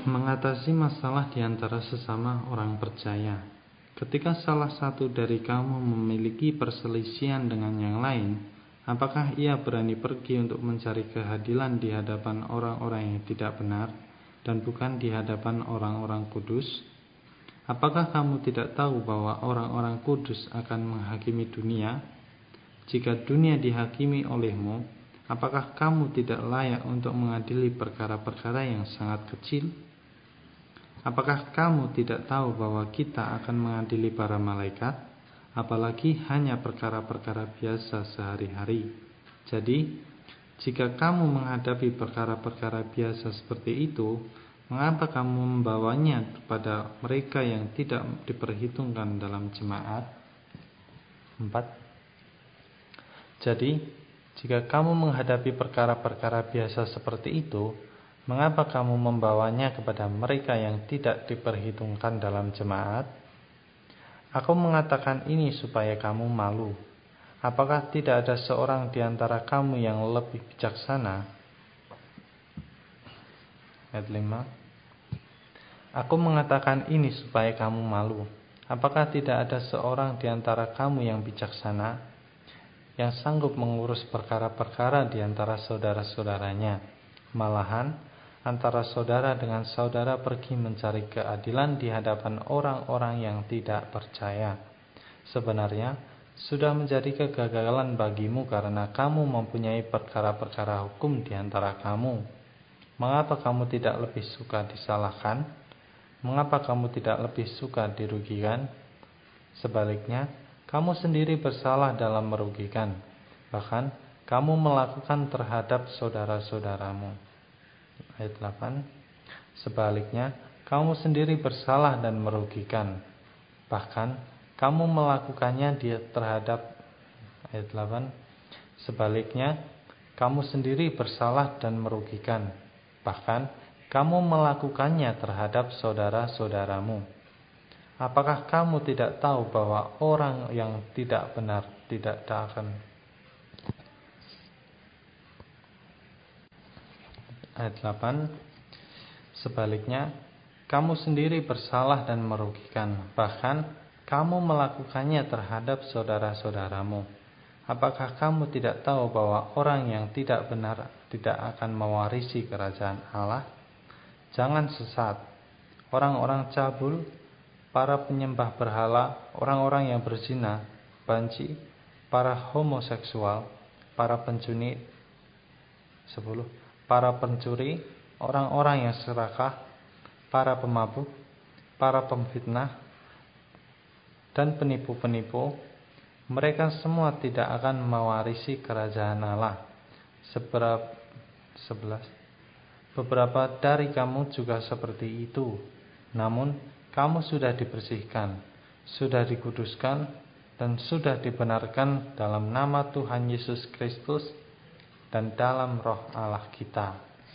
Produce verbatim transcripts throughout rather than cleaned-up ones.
Mengatasi masalah di antara sesama orang percaya. Ketika salah satu dari kamu memiliki perselisihan dengan yang lain, apakah ia berani pergi untuk mencari keadilan di hadapan orang-orang yang tidak benar dan bukan di hadapan orang-orang kudus? Apakah kamu tidak tahu bahwa orang-orang kudus akan menghakimi dunia? Jika dunia dihakimi olehmu, apakah kamu tidak layak untuk mengadili perkara-perkara yang sangat kecil? Apakah kamu tidak tahu bahwa kita akan mengadili para malaikat, apalagi hanya perkara-perkara biasa sehari-hari? Jadi, jika kamu menghadapi perkara-perkara biasa seperti itu, mengapa kamu membawanya kepada mereka yang tidak diperhitungkan dalam jemaat? empat. Jadi, jika kamu menghadapi perkara-perkara biasa seperti itu, mengapa kamu membawanya kepada mereka yang tidak diperhitungkan dalam jemaat? Aku mengatakan ini supaya kamu malu. Apakah tidak ada seorang di antara kamu yang lebih bijaksana? Ayat lima. Aku mengatakan ini supaya kamu malu. Apakah tidak ada seorang di antara kamu yang bijaksana, yang sanggup mengurus perkara-perkara di antara saudara-saudaranya? Malahan, antara saudara dengan saudara pergi mencari keadilan di hadapan orang-orang yang tidak percaya. Sebenarnya, sudah menjadi kegagalan bagimu karena kamu mempunyai perkara-perkara hukum di antara kamu. Mengapa kamu tidak lebih suka disalahkan? Mengapa kamu tidak lebih suka dirugikan? Sebaliknya, kamu sendiri bersalah dalam merugikan. Bahkan, kamu melakukan terhadap saudara-saudaramu. Ayat delapan. Sebaliknya, kamu sendiri bersalah dan merugikan. Bahkan, kamu melakukannya dia terhadap. Ayat delapan. Sebaliknya, kamu sendiri bersalah dan merugikan. Bahkan, kamu melakukannya terhadap saudara-saudaramu. Apakah kamu tidak tahu bahwa orang yang tidak benar tidak akan Ayat delapan. Sebaliknya, kamu sendiri bersalah dan merugikan. Bahkan, kamu melakukannya terhadap saudara-saudaramu. Apakah kamu tidak tahu bahwa orang yang tidak benar tidak akan mewarisi kerajaan Allah? Jangan sesat. Orang-orang cabul, para penyembah berhala, orang-orang yang berzina, banci, para homoseksual, para pencuri, sepuluh, para pencuri, orang-orang yang serakah, para pemabuk, para pemfitnah, dan penipu-penipu, mereka semua tidak akan mewarisi kerajaan Allah. Seberapa, sebelas. Beberapa dari kamu juga seperti itu. Namun, kamu sudah dibersihkan, sudah dikuduskan, dan sudah dibenarkan dalam nama Tuhan Yesus Kristus dan dalam roh Allah kita.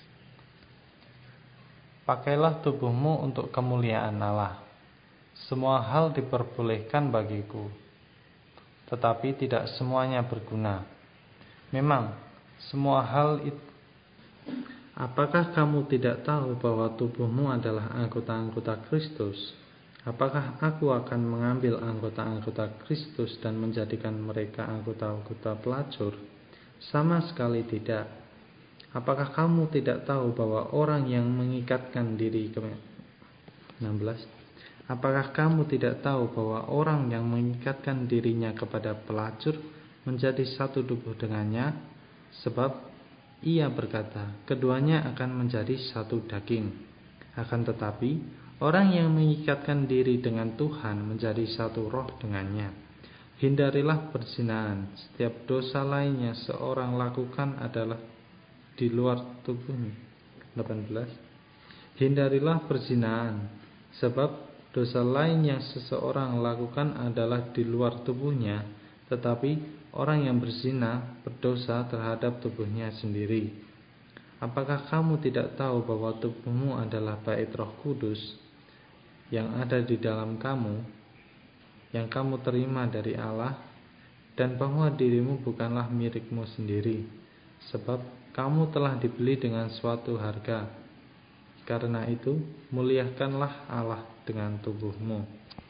Pakailah tubuhmu untuk kemuliaan Allah. Semua hal diperbolehkan bagiku, tetapi tidak semuanya berguna. Memang, semua hal itu. Apakah kamu tidak tahu bahwa tubuhmu adalah anggota-anggota Kristus? Apakah aku akan mengambil anggota-anggota Kristus dan menjadikan mereka anggota-anggota pelacur? Sama sekali tidak. Apakah kamu tidak tahu bahwa orang yang mengikatkan diri ke enam belas. Apakah kamu tidak tahu bahwa orang yang mengikatkan dirinya kepada pelacur menjadi satu tubuh dengannya? Sebab ia berkata, keduanya akan menjadi satu daging. Akan tetapi, orang yang mengikatkan diri dengan Tuhan menjadi satu roh dengannya. Hindarilah perzinahan. Setiap dosa lain yang seorang lakukan adalah di luar tubuhnya. delapan belas. Hindarilah perzinahan, sebab dosa lain yang seseorang lakukan adalah di luar tubuhnya, tetapi orang yang berzina berdosa terhadap tubuhnya sendiri. Apakah kamu tidak tahu bahwa tubuhmu adalah bait Roh Kudus yang ada di dalam kamu, yang kamu terima dari Allah, dan bahwa dirimu bukanlah milikmu sendiri, sebab kamu telah dibeli dengan suatu harga? Karena itu, muliakanlah Allah dengan tubuhmu.